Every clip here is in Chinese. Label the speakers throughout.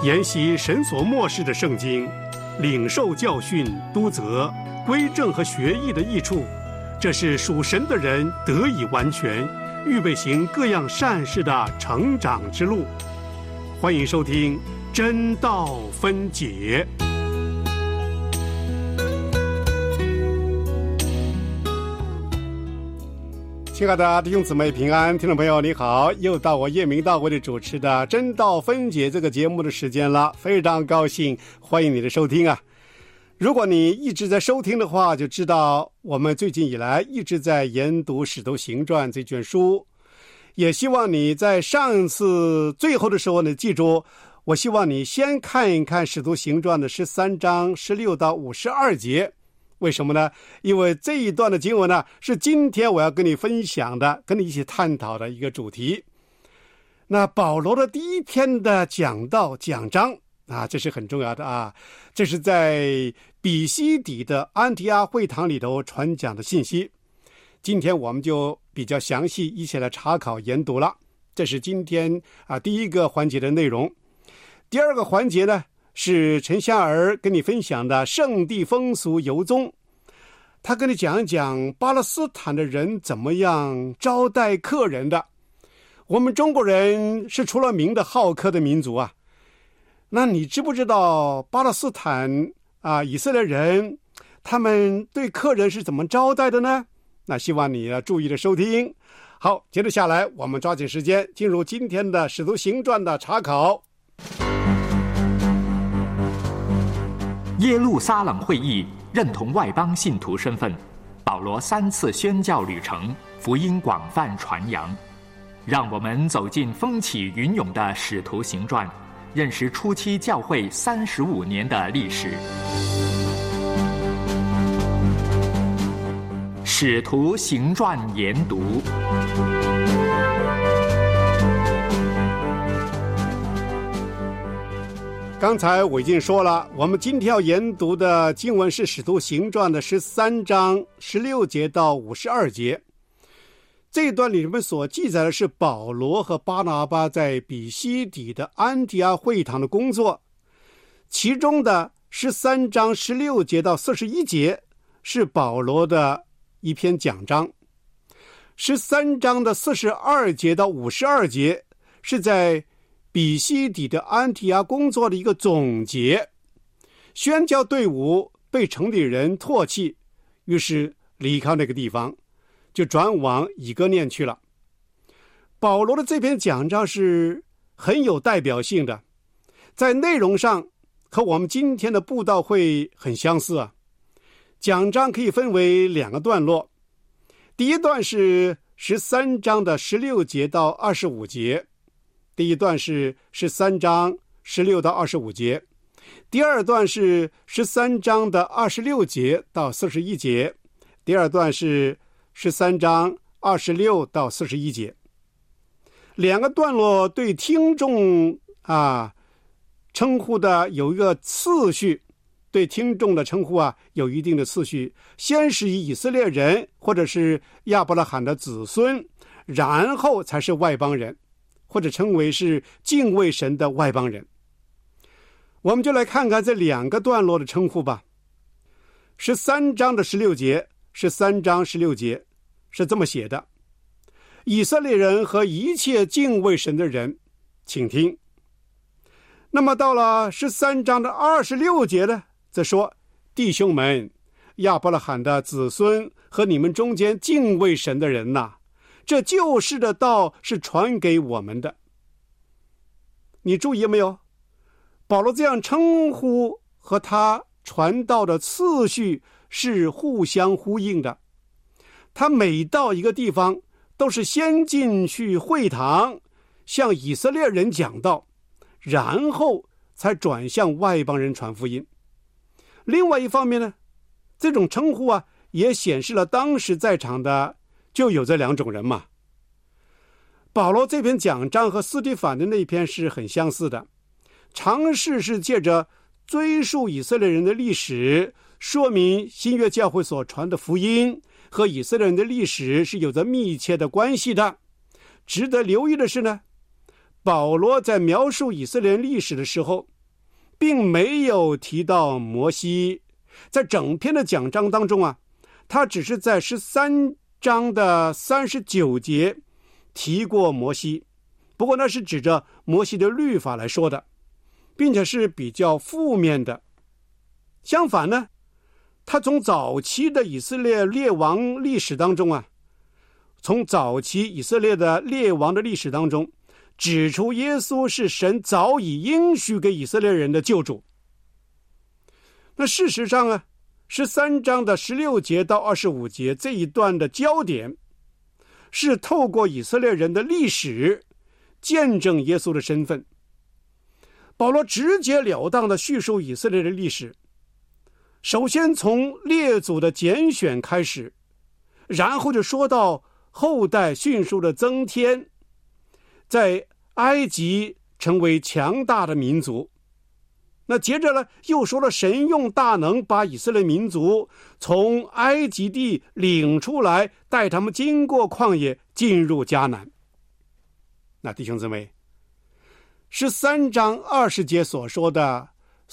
Speaker 1: 研习神所默示的圣经，领受教训、督责、归正和学义的益处，这是属神的人得以完全，预备行各样善事的成长之路。欢迎收听真道分解。亲爱的弟兄姊妹平安，听众朋友你好，又到我叶明道为你主持的真道分解这个节目的时间了，非常高兴，欢迎你的收听啊！如果你一直在收听的话，就知道我们最近以来一直在研读《使徒行传》这卷书，也希望你在上次最后的时候呢，记住，我希望你先看一看《使徒行传》的13章16到52节。为什么呢？因为这一段的经文呢，是今天我要跟你分享的，跟你一起探讨的一个主题。那保罗的第一篇的讲章啊，这是很重要的啊，这是在比西底的安提阿会堂里头传讲的信息。今天我们就比较详细一起来查考研读了，这是今天第一个环节的内容。第二个环节呢，是陈夏儿跟你分享的圣地风俗游踪，他跟你讲一讲巴勒斯坦的人怎么样招待客人的。我们中国人是出了名的好客的民族啊，那你知不知道巴勒斯坦以色列人他们对客人是怎么招待的呢？那希望你要注意的收听。好，接着下来我们抓紧时间进入今天的使徒行传的查考。
Speaker 2: 耶路撒冷会议认同外邦信徒身份，保罗3次宣教旅程，福音广泛传扬。让我们走进风起云涌的使徒行传，认识初期教会35年的历史。使徒行传研读。
Speaker 1: 刚才我已经说了，我们今天要研读的经文是《使徒行传》的13章16节到52节。这一段里面所记载的是保罗和巴拿巴在比西底的安提阿会堂的工作，其中的13章16节到41节是保罗的一篇讲章，13章的42节到52节是在比西底的安提阿工作的一个总结。宣教队伍被城里人唾弃，于是离开那个地方，就转往以哥念去了。保罗的这篇讲章是很有代表性的，在内容上和我们今天的布道会很相似啊。讲章可以分为2个段落，第一段是13章的16节到25节，第一段是13章16到25节，第二段是13章的26节到41节，第二段是13章26到41节。2个段落对听众称呼的有一个次序，对听众的称呼有一定的次序，先是以色列人或者是亚伯拉罕的子孙，然后才是外邦人，或者称为是敬畏神的外邦人。我们就来看看这2个段落的称呼吧。13章的16节，13章16节是这么写的：以色列人和一切敬畏神的人，请听。那么到了13章的26节呢，则说：弟兄们，亚伯拉罕的子孙和你们中间敬畏神的人呐，这救世的道是传给我们的。你注意没有？保罗这样称呼和他传道的次序是互相呼应的。他每到一个地方，都是先进去会堂，向以色列人讲道，然后才转向外邦人传福音。另外一方面呢，这种称呼也显示了当时在场的就有这2种人嘛。保罗这篇讲章和斯提反的那篇是很相似的，尝试是借着追溯以色列人的历史，说明新约教会所传的福音和以色列人的历史是有着密切的关系的。值得留意的是呢，保罗在描述以色列人历史的时候， 并没有提到摩西。在整篇的讲章当中啊，他只是在13章的39节提过摩西，不过那是指着摩西的律法来说的，并且是比较负面的。相反呢，他从早期的以色列列王历史当中啊，从早期以色列的列王的历史当中指出耶稣是神早已应许给以色列人的救主。那事实上啊，13章的16节到25节这一段的焦点是透过以色列人的历史见证耶稣的身份。保罗直截了当地叙述以色列的历史，首先从列祖的拣选开始，然后就说到后代迅速的增添，在埃及成为强大的民族。那接着呢，又说了神用大能把以色列民族从埃及地领出来，带他们经过旷野进入迦南。那弟兄姊妹，13章20节所说的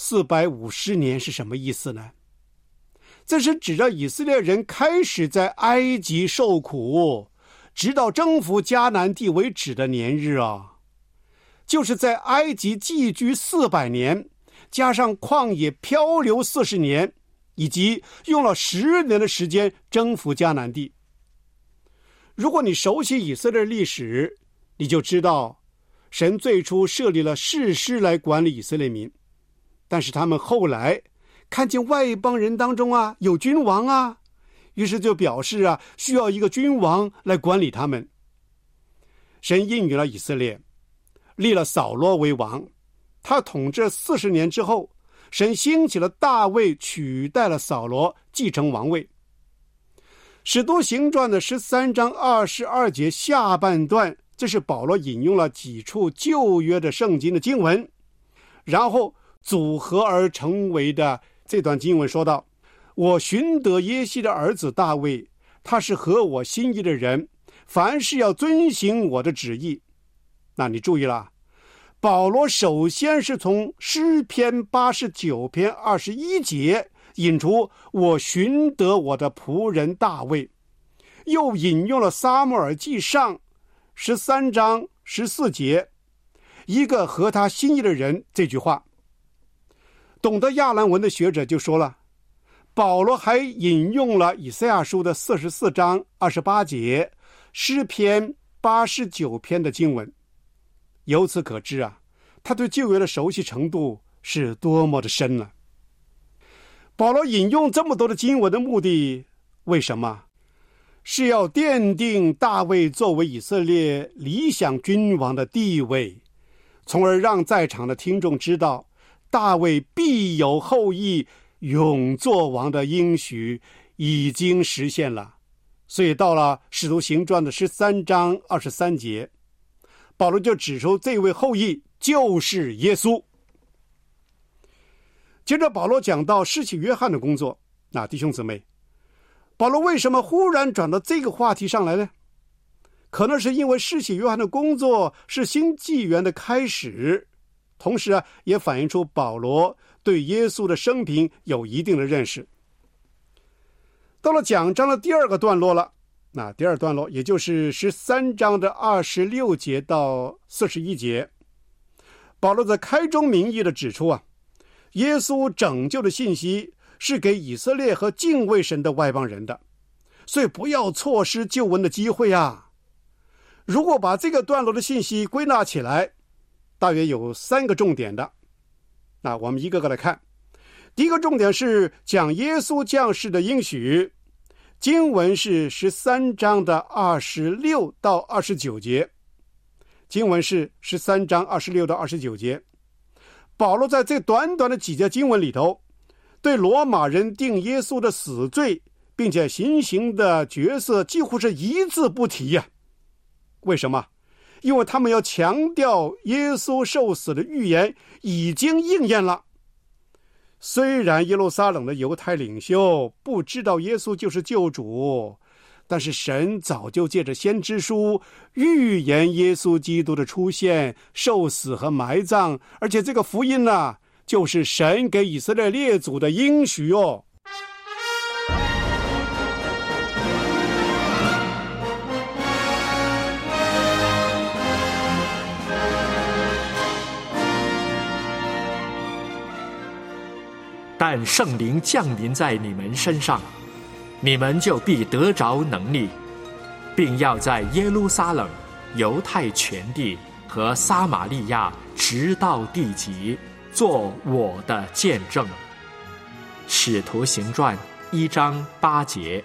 Speaker 1: 450年是什么意思呢？这是指着以色列人开始在埃及受苦，直到征服迦南地为止的年日啊，就是在埃及寄居400年，加上旷野漂流40年，以及用了10年的时间征服迦南地。如果你熟悉以色列历史，你就知道神最初设立了士师来管理以色列民，但是他们后来看见外邦人当中啊有君王啊，于是就表示啊需要一个君王来管理他们。神应允了以色列，立了扫罗为王，他统治40年之后，神兴起了大卫，取代了扫罗，继承王位。使徒行传的13章22节下半段，这是保罗引用了几处旧约的圣经的经文，然后组合而成为的这段经文说道：我寻得耶西的儿子大卫，他是合我心意的人，凡事要遵行我的旨意。那你注意了，保罗首先是从诗篇89篇21节引出我寻得我的仆人大卫，又引用了撒母耳记上13章14节一个合他心意的人这句话。懂得亚兰文的学者就说了，保罗还引用了以赛亚书的44章28节，诗篇89篇的经文。由此可知啊，他对旧约的熟悉程度是多么的深了。保罗引用这么多的经文的目的，为什么？是要奠定大卫作为以色列理想君王的地位，从而让在场的听众知道大卫必有后裔，永作王的应许已经实现了。所以到了使徒行传的13章23节，保罗就指出这位后裔就是耶稣。接着保罗讲到施洗约翰的工作。那弟兄姊妹，保罗为什么忽然转到这个话题上来呢？可能是因为施洗约翰的工作是新纪元的开始，同时啊，也反映出保罗对耶稣的生平有一定的认识。到了讲章的第二个段落了，那第二段落也就是13章的26节到41节，保罗在开宗明义的指出啊，耶稣拯救的信息是给以色列和敬畏神的外邦人的，所以不要错失救恩的机会啊。如果把这个段落的信息归纳起来，大约有3个重点的。那我们一个个来看。第一个重点是讲耶稣降世的应许，经文是13章的26到29节。经文是13章26到29节。保罗在这短短的几节经文里头，对罗马人定耶稣的死罪并且行刑的角色几乎是一字不提呀。为什么？因为他们要强调耶稣受死的预言已经应验了。虽然耶路撒冷的犹太领袖不知道耶稣就是救主，但是神早就借着先知书预言耶稣基督的出现、受死和埋葬，而且这个福音呢， 就是神给以色列列祖的应许哦。
Speaker 2: 但圣灵降临在你们身上，你们就必得着能力，并要在耶路撒冷、犹太全地和撒玛利亚直到地极，做我的见证。使徒行传1章8节。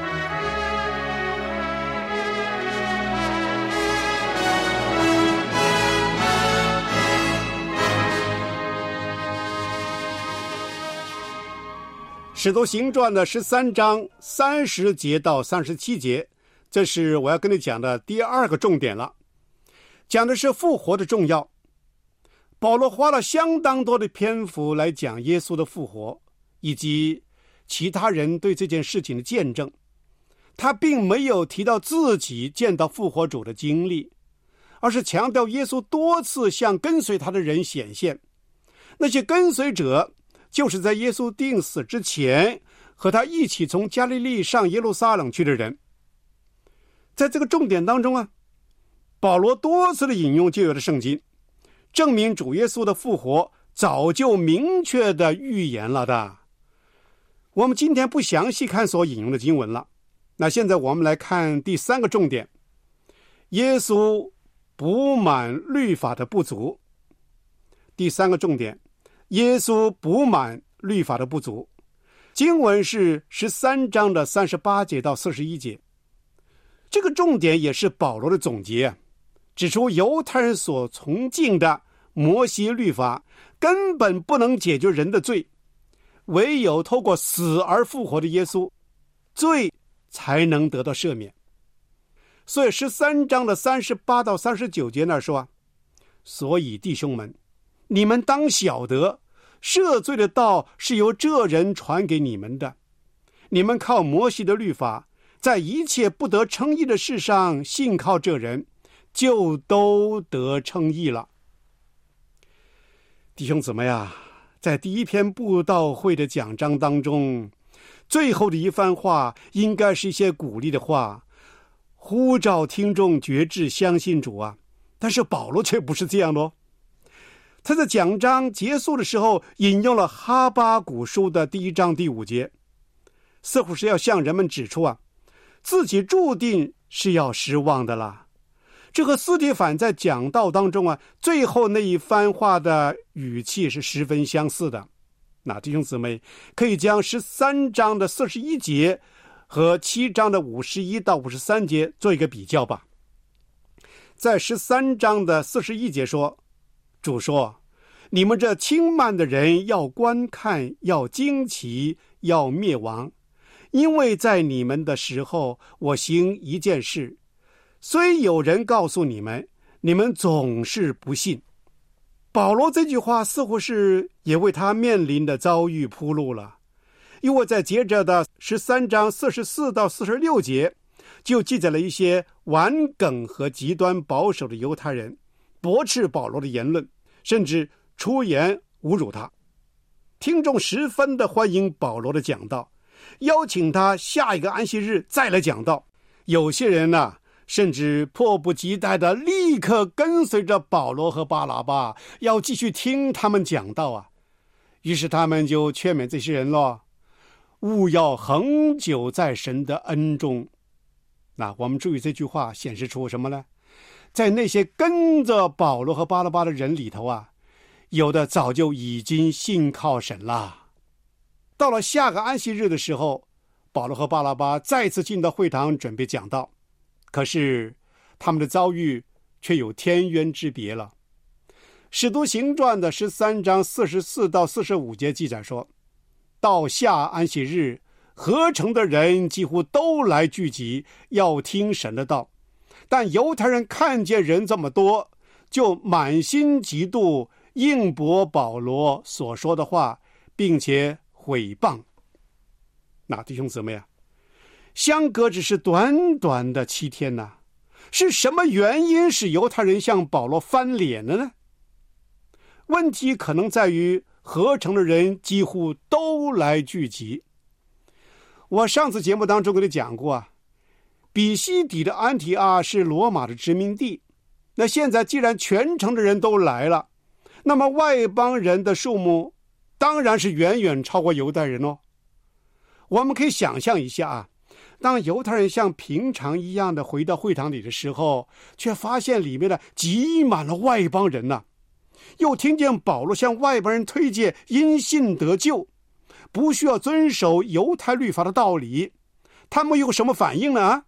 Speaker 1: 使徒行传的13章30节到37节，这是我要跟你讲的第二个重点了，讲的是复活的重要。保罗花了相当多的篇幅来讲耶稣的复活，以及其他人对这件事情的见证。他并没有提到自己见到复活主的经历，而是强调耶稣多次向跟随他的人显现。那些跟随者就是在耶稣钉死之前和他一起从加利利上耶路撒冷去的人。在这个重点当中啊，保罗多次的引用旧约的圣经，证明主耶稣的复活早就明确的预言了的。我们今天不详细看所引用的经文了，那现在我们来看第三个重点，耶稣补满律法的不足。第三个重点，耶稣补满律法的不足。经文是13章的38节到41节。这个重点也是保罗的总结，指出犹太人所崇敬的摩西律法根本不能解决人的罪，唯有透过死而复活的耶稣，罪才能得到赦免。所以13章的38到39节那说，所以弟兄们，你们当晓得，赦罪的道是由这人传给你们的。你们靠摩西的律法，在一切不得称义的事上信靠这人，就都得称义了。弟兄姊妹啊，在第一篇布道会的讲章当中，最后的一番话应该是一些鼓励的话，呼召听众决志相信主啊。但是保罗却不是这样的哦。他在讲章结束的时候引用了哈巴谷书的第1章第5节，似乎是要向人们指出啊，自己注定是要失望的了。这和司提反在讲道当中啊，最后那一番话的语气是十分相似的。那弟兄姊妹可以将13章的41节和7章的51到53节做一个比较吧。在13章的41节说，主说，你们这轻慢的人要观看，要惊奇，要灭亡，因为在你们的时候，我行一件事，虽有人告诉你们，你们总是不信。保罗这句话似乎是也为他面临的遭遇铺路了，因为在接着的13章44到46节就记载了一些顽梗和极端保守的犹太人驳斥保罗的言论，甚至出言侮辱他。听众十分的欢迎保罗的讲道，邀请他下一个安息日再来讲道。有些人呢，甚至迫不及待的立刻跟随着保罗和巴拿巴，要继续听他们讲道啊。于是他们就劝勉这些人了，务要恒久在神的恩中。那我们注意这句话显示出什么呢？在那些跟着保罗和巴拿巴的人里头啊，有的早就已经信靠神了。到了下个安息日的时候，保罗和巴拿巴再次进到会堂准备讲道，可是他们的遭遇却有天渊之别了。使徒行传的13章44到45节记载说，到下安息日，合城的人几乎都来聚集，要听神的道。但犹太人看见人这么多，就满心嫉妒，应驳保罗所说的话，并且毁谤。那弟兄姊妹啊，相隔只是短短的7天呢，是什么原因使犹太人向保罗翻脸了呢？问题可能在于合成的人几乎都来聚集。我上次节目当中跟你讲过啊，比西底的安提阿是罗马的殖民地，那现在既然全城的人都来了，那么外邦人的数目当然是远远超过犹太人哦。我们可以想象一下啊，当犹太人像平常一样的回到会堂里的时候，却发现里面的挤满了外邦人啊，又听见保罗向外邦人推荐因信得救，不需要遵守犹太律法的道理，他们有什么反应呢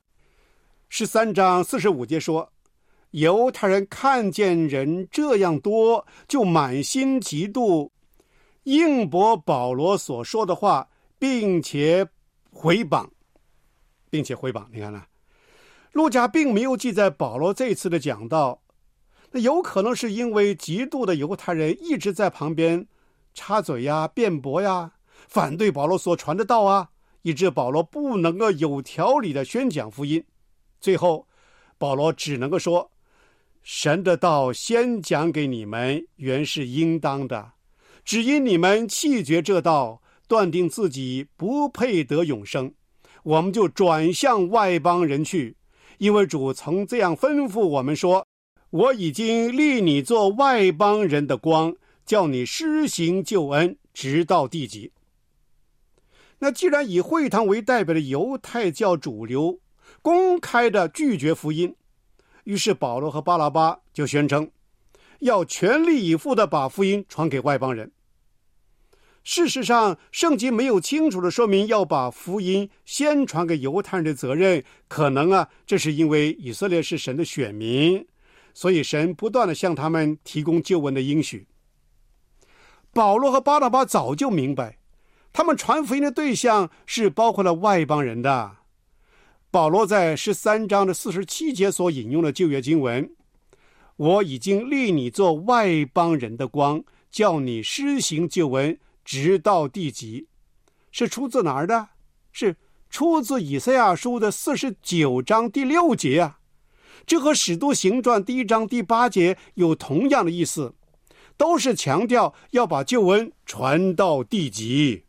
Speaker 1: ？13章45节说，犹太人看见人这样多，就满心嫉妒，应驳保罗所说的话，并且回谤。你看呢，路加并没有记载保罗这次的讲道，那有可能是因为嫉妒的犹太人一直在旁边插嘴呀、辩驳呀，反对保罗所传的道啊，以致保罗不能够有条理的宣讲福音。最后保罗只能够说，神的道先讲给你们原是应当的，只因你们弃绝这道，断定自己不配得永生，我们就转向外邦人去，因为主曾这样吩咐我们说，我已经立你做外邦人的光，叫你施行救恩，直到地极。那既然以会堂为代表的犹太教主流公开的拒绝福音，于是保罗和巴拿巴就宣称要全力以赴的把福音传给外邦人。事实上，圣经没有清楚的说明要把福音先传给犹太人的责任，可能这是因为以色列是神的选民，所以神不断的向他们提供救恩的应许。保罗和巴拿巴早就明白，他们传福音的对象是包括了外邦人的。保罗在13章的47节所引用的旧约经文，我已经立你做外邦人的光，叫你施行救恩，直到地极，是出自哪儿的？是出自以赛亚书的49章第6节啊。这和使徒行传第1章第8节有同样的意思，都是强调要把救恩传到地极。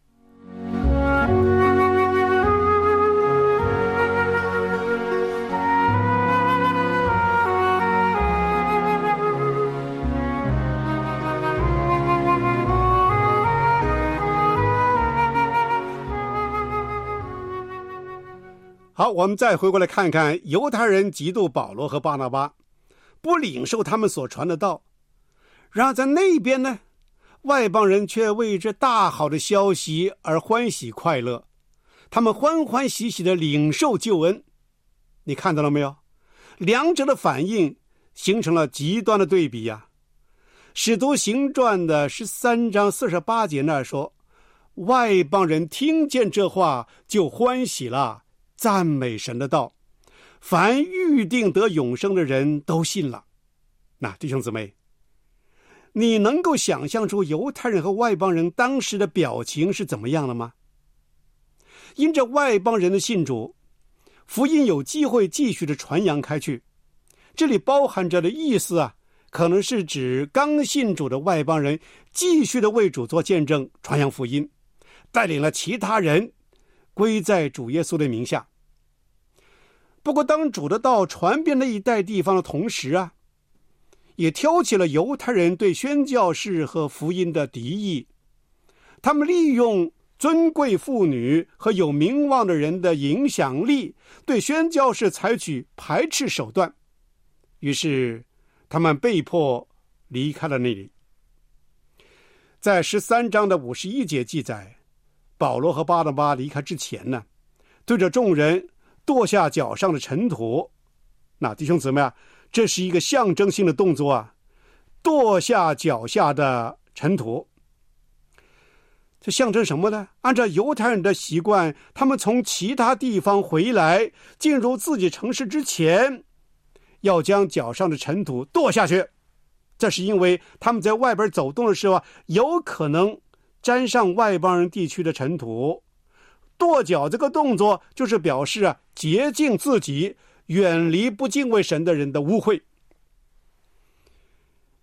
Speaker 1: 好，我们再回过来看看犹太人嫉妒保罗和巴拿巴，不领受他们所传的道。然而在那边呢，外邦人却为这大好的消息而欢喜快乐，他们欢欢喜喜的领受救恩。你看到了没有？两者的反应形成了极端的对比呀。使徒行传的13章48节那儿说，外邦人听见这话就欢喜了，赞美神的道，凡预定得永生的人都信了。那弟兄姊妹，你能够想象出犹太人和外邦人当时的表情是怎么样的吗？因着外邦人的信主，福音有机会继续的传扬开去。这里包含着的意思可能是指刚信主的外邦人继续的为主做见证，传扬福音，带领了其他人归在主耶稣的名下。不过当主的道传遍那一带地方的同时也挑起了犹太人对宣教士和福音的敌意。他们利用尊贵妇女和有名望的人的影响力，对宣教士采取排斥手段，于是他们被迫离开了那里。在13章的51节记载，保罗和巴拿巴离开之前呢，对着众人跺下脚上的尘土。那弟兄姊妹这是一个象征性的动作跺下脚下的尘土。这象征什么呢？按照犹太人的习惯，他们从其他地方回来，进入自己城市之前，要将脚上的尘土跺下去。这是因为他们在外边走动的时候有可能沾上外邦人地区的尘土。跺脚这个动作就是表示洁净自己，远离不敬畏神的人的污秽。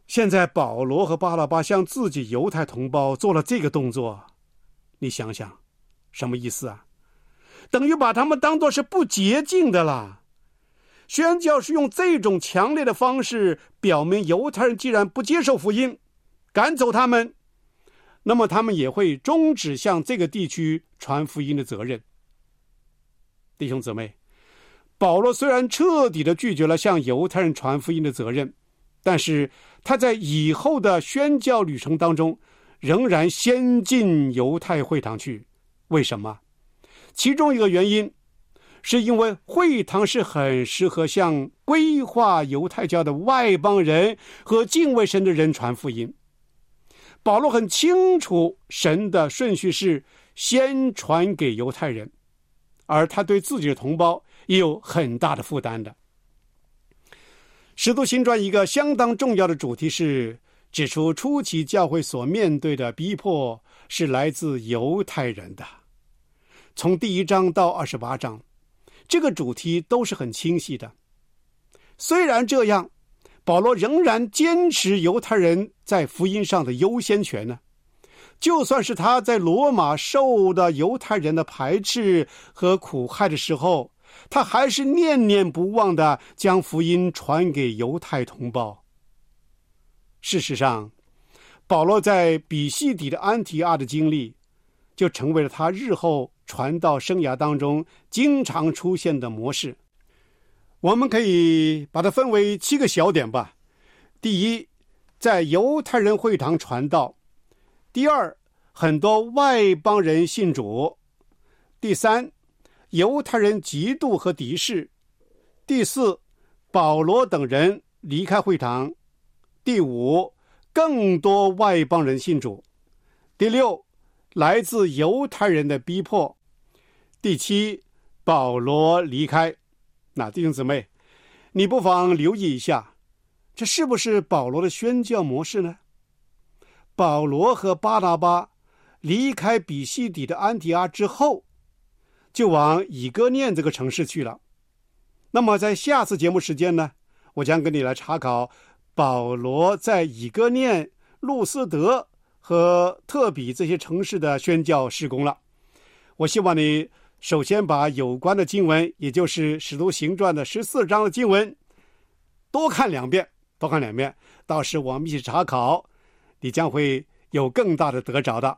Speaker 1: 现在保罗和巴拿巴向自己犹太同胞做了这个动作，你想想什么意思啊？等于把他们当作是不洁净的啦。宣教是用这种强烈的方式表明，犹太人既然不接受福音，赶走他们，那么他们也会终止向这个地区传福音的责任。弟兄姊妹，保罗虽然彻底的拒绝了向犹太人传福音的责任，但是他在以后的宣教旅程当中仍然先进犹太会堂去。为什么？其中一个原因是因为会堂是很适合向归化犹太教的外邦人和敬畏神的人传福音。保罗很清楚神的顺序是先传给犹太人，而他对自己的同胞也有很大的负担的。使徒行传一个相当重要的主题是指出初期教会所面对的逼迫是来自犹太人的。从第1章到28章，这个主题都是很清晰的。虽然这样，保罗仍然坚持犹太人在福音上的优先权呢。就算是他在罗马受的犹太人的排斥和苦害的时候，他还是念念不忘地将福音传给犹太同胞。事实上，保罗在比西底的安提阿的经历，就成为了他日后传道生涯当中经常出现的模式。我们可以把它分为7个小点吧。第一，在犹太人会堂传道。第二，很多外邦人信主。第三，犹太人嫉妒和敌视。第四，保罗等人离开会堂。第五，更多外邦人信主。第六，来自犹太人的逼迫。第七，保罗离开。那弟兄姊妹，你不妨留意一下，这是不是保罗的宣教模式呢？保罗和巴拿巴离开比西底的安提阿之后，就往以哥念这个城市去了。那么在下次节目时间呢，我将跟你来查考保罗在以哥念、路斯德和特比这些城市的宣教事工了。我希望你首先把有关的经文，也就是使徒行传的14章的经文多看2遍，到时我们一起查考，你将会有更大的得着的。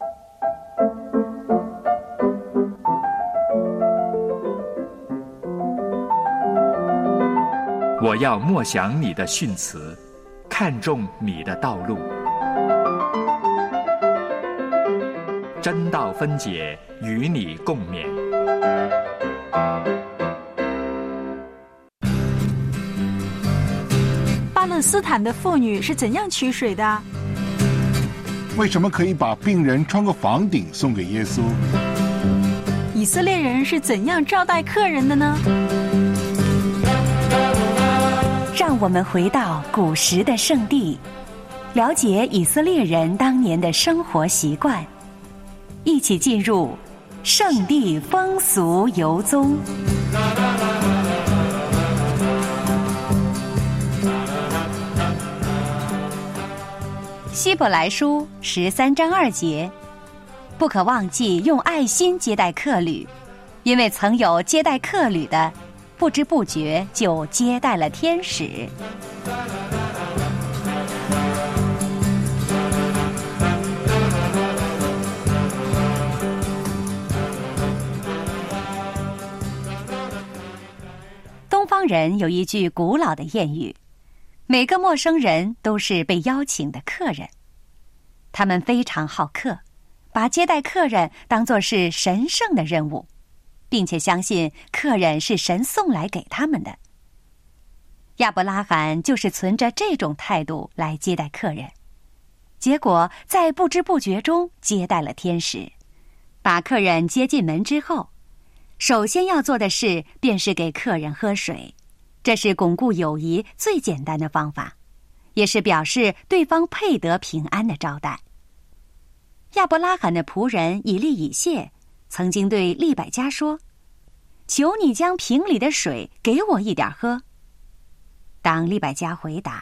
Speaker 2: 我要默想你的训词，看重你的道路。真道分解，与你共勉。
Speaker 3: 巴勒斯坦的妇女是怎样取水的？
Speaker 4: 为什么可以把病人穿过房顶送给耶稣？
Speaker 3: 以色列人是怎样招待客人的呢？
Speaker 5: 让我们回到古时的圣地，了解以色列人当年的生活习惯，一起进入圣地风俗游踪。希伯来书13章2节，不可忘记用爱心接待客旅，因为曾有接待客旅的，不知不觉就接待了天使。东方人有一句古老的谚语，每个陌生人都是被邀请的客人。他们非常好客，把接待客人当作是神圣的任务，并且相信客人是神送来给他们的。亚伯拉罕就是存着这种态度来接待客人，结果在不知不觉中接待了天使。把客人接进门之后，首先要做的事便是给客人喝水，这是巩固友谊最简单的方法，也是表示对方配得平安的招待。亚伯拉罕的仆人以利以谢曾经对利百加说，求你将瓶里的水给我一点喝。当利百加回答，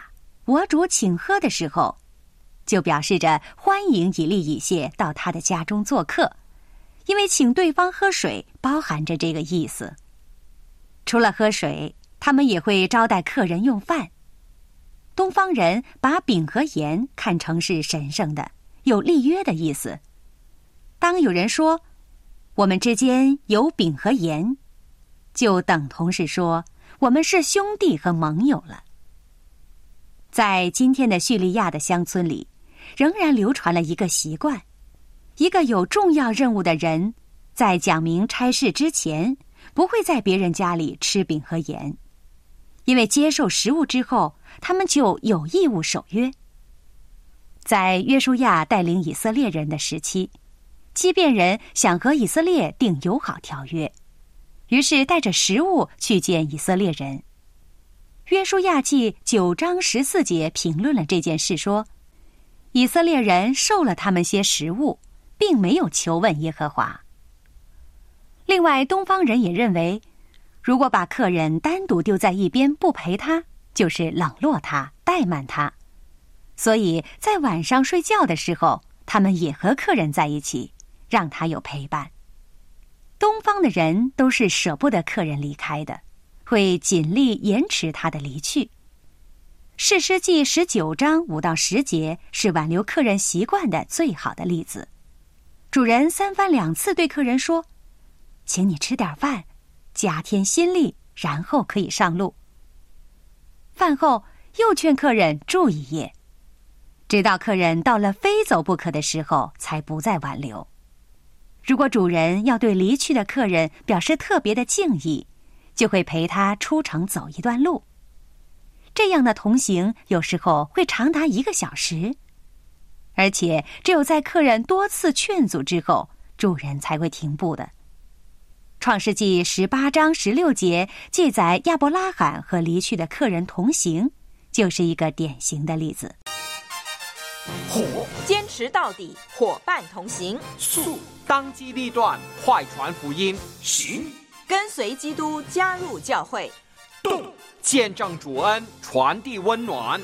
Speaker 5: 我主请喝的时候，就表示着欢迎以利以谢到他的家中做客，因为请对方喝水包含着这个意思。除了喝水，他们也会招待客人用饭。东方人把饼和盐看成是神圣的，有立约的意思。当有人说我们之间有饼和盐，就等同是说我们是兄弟和盟友了。在今天的叙利亚的乡村里，仍然流传了一个习惯，一个有重要任务的人在讲明差事之前，不会在别人家里吃饼和盐，因为接受食物之后，他们就有义务守约。在约书亚带领以色列人的时期，基遍人想和以色列订友好条约，于是带着食物去见以色列人。约书亚记9章14节评论了这件事，说以色列人受了他们些食物，并没有求问耶和华。另外，东方人也认为，如果把客人单独丢在一边不陪他，就是冷落他、怠慢他。所以在晚上睡觉的时候，他们也和客人在一起，让他有陪伴。东方的人都是舍不得客人离开的，会尽力延迟他的离去。士师记19章5到10节是挽留客人习惯的最好的例子。主人3番2次对客人说，请你吃点饭，加添心力，然后可以上路。饭后又劝客人住一夜，直到客人到了非走不可的时候，才不再挽留。如果主人要对离去的客人表示特别的敬意，就会陪他出城走一段路。这样的同行有时候会长达1个小时，而且只有在客人多次劝阻之后，主人才会停步的。创世纪18章16节记载亚伯拉罕和离去的客人同行，就是一个典型的例子。
Speaker 6: 火，坚持到底，伙伴同行；
Speaker 7: 速，当机立断，快传福音；行，
Speaker 6: 跟随基督，加入教会；
Speaker 7: 动，见证主恩，传递温暖。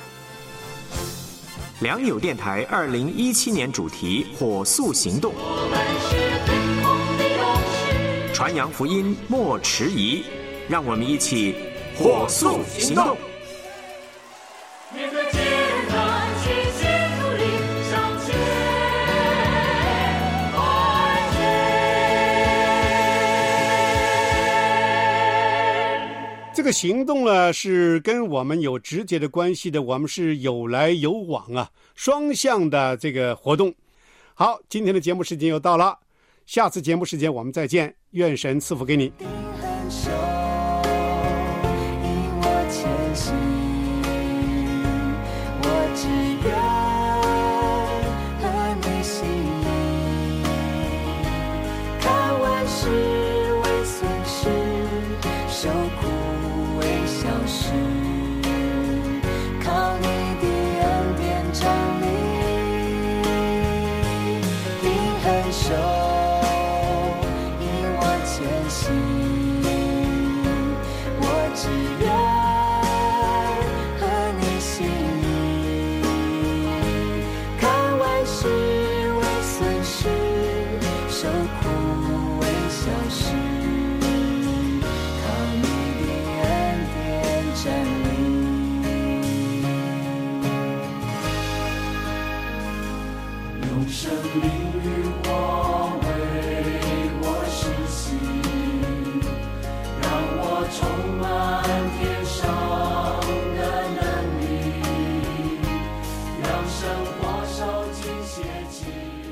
Speaker 8: 良友电台2017年主题火速行动，传扬福音莫迟疑，让我们一起火速行动。
Speaker 1: 这个行动呢，是跟我们有直接的关系的，我们是有来有往啊，双向的这个活动。好，今天的节目时间又到了，下次节目时间我们再见，愿神赐福给你。
Speaker 9: 生活受尽邪气。